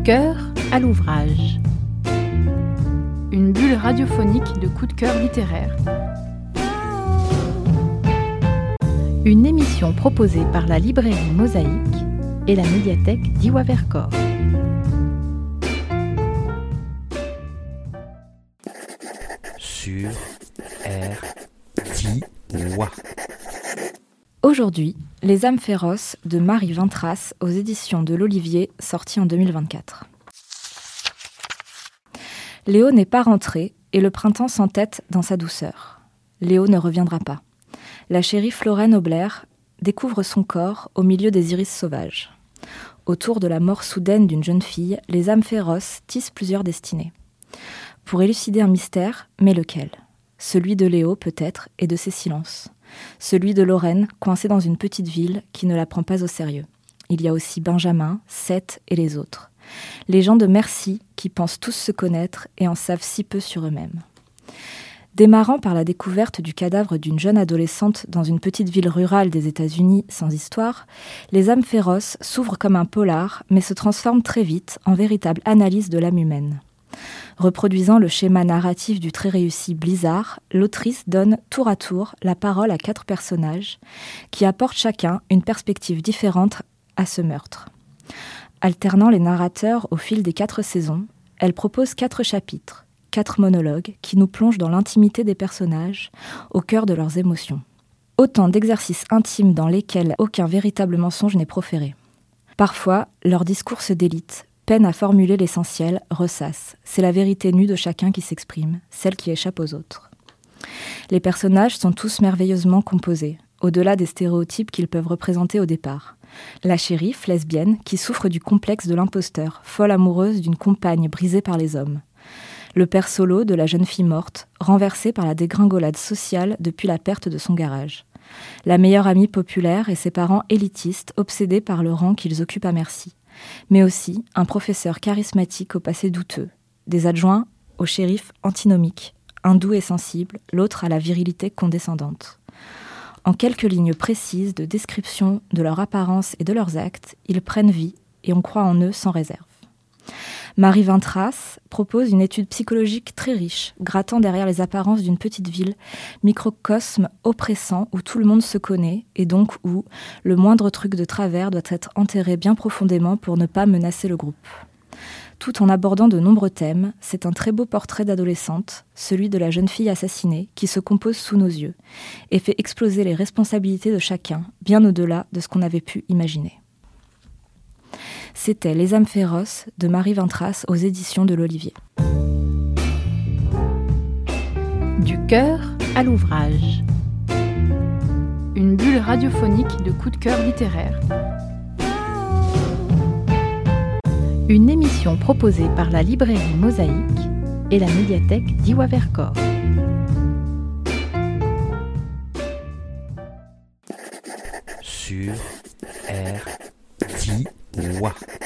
cœur à l'ouvrage. Une bulle radiophonique de coups de cœur littéraire. Une émission proposée par la librairie Mosaïque et la médiathèque d'Iwa Vercors. Sur R-10-Wa. Aujourd'hui, Les âmes féroces de Marie Vintras aux éditions de l'Olivier, sorti en 2024. Léo n'est pas rentré et le printemps s'entête dans sa douceur. Léo ne reviendra pas. La shérif Lorraine Aublair découvre son corps au milieu des iris sauvages. Autour de la mort soudaine d'une jeune fille, les âmes féroces tissent plusieurs destinées. Pour élucider un mystère, mais lequel ? Celui de Léo peut-être et de ses silences. Celui de Lorraine, coincée dans une petite ville qui ne la prend pas au sérieux. Il y a aussi Benjamin, Seth et les autres. Les gens de Merci qui pensent tous se connaître et en savent si peu sur eux-mêmes. Démarrant par la découverte du cadavre d'une jeune adolescente dans une petite ville rurale des États-Unis sans histoire, Les âmes féroces s'ouvrent comme un polar, mais se transforment très vite en véritable analyse de l'âme humaine. Reproduisant le schéma narratif du très réussi Blizzard, l'autrice donne tour à tour la parole à 4 personnages qui apportent chacun une perspective différente à ce meurtre. Alternant les narrateurs au fil des 4 saisons, elle propose 4 chapitres, 4 monologues qui nous plongent dans l'intimité des personnages, au cœur de leurs émotions. Autant d'exercices intimes dans lesquels aucun véritable mensonge n'est proféré. Parfois, leur discours se délite, peine à formuler l'essentiel, ressasse. C'est la vérité nue de chacun qui s'exprime, celle qui échappe aux autres. Les personnages sont tous merveilleusement composés, au-delà des stéréotypes qu'ils peuvent représenter au départ. La shérif, lesbienne, qui souffre du complexe de l'imposteur, folle amoureuse d'une compagne brisée par les hommes. Le père solo de la jeune fille morte, renversée par la dégringolade sociale depuis la perte de son garage. La meilleure amie populaire et ses parents élitistes, obsédés par le rang qu'ils occupent à Merci. Mais aussi un professeur charismatique au passé douteux, des adjoints au shérif antinomique, un doux et sensible, l'autre à la virilité condescendante. En quelques lignes précises de description de leur apparence et de leurs actes, ils prennent vie et on croit en eux sans réserve. Marie Vintras propose une étude psychologique très riche, grattant derrière les apparences d'une petite ville, microcosme oppressant où tout le monde se connaît et donc où le moindre truc de travers doit être enterré bien profondément pour ne pas menacer le groupe. Tout en abordant de nombreux thèmes, c'est un très beau portrait d'adolescente, celui de la jeune fille assassinée, qui se compose sous nos yeux et fait exploser les responsabilités de chacun, bien au-delà de ce qu'on avait pu imaginer. C'était Les âmes féroces de Marie Vintras aux éditions de l'Olivier. Du cœur à l'ouvrage. Une bulle radiophonique de coups de cœur littéraire. Une émission proposée par la librairie Mosaïque et la médiathèque d'Iwa Vercors. Sur R-10-Wa.